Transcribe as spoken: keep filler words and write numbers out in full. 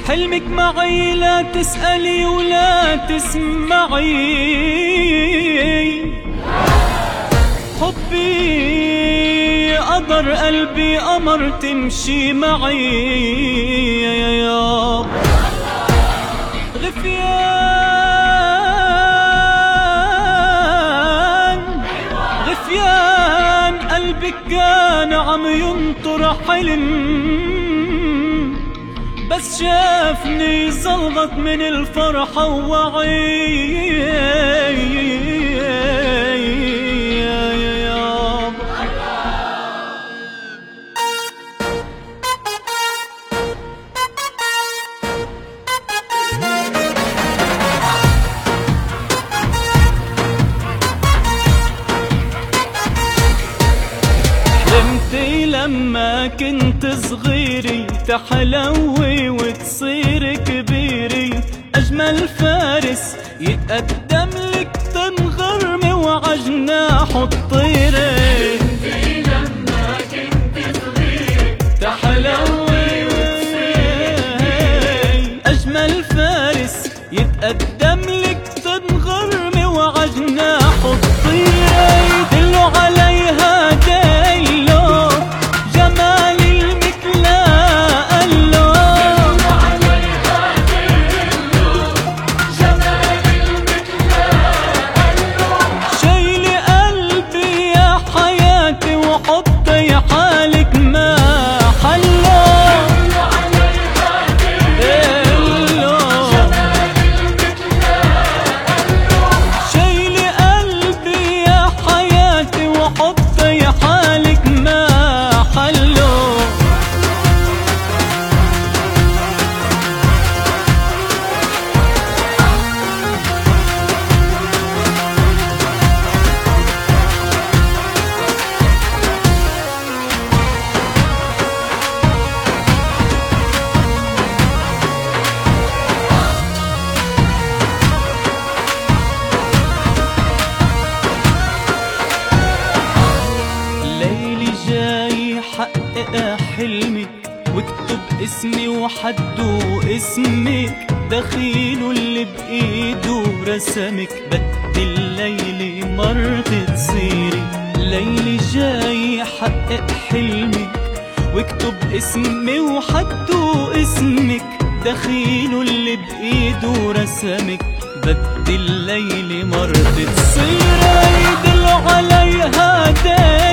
حلمك معي لا تسألي ولا تسمعي، حبي قدر قلبي قمر تمشي معي. يا غفيان غفيان قلبك كان عم ينطر حلم، بس شافني زلغط من الفرحة ووعي. حلمتي لما كنت صغيري تحلوي وتصير كبيري، أجمل فارس يتقدم لك تنغرمي وعجناحه تطيري. حلمتي لما كنت صغيري تحلوي وتصير أجمل فارس يتقدم لك تنغرمي وعجناحه تطيري. دلوا عليها حقق حلمي واكتب اسمي وحده اسمك، دخيله اللي بإيده رسمك، بدي الليلة مرت تصيري. ليلي جاي حقق حلمي واكتب اسمي وحده اسمك، دخيله اللي بإيده رسمك، بدي الليلة مرت تصيري. يدلوا عليها داي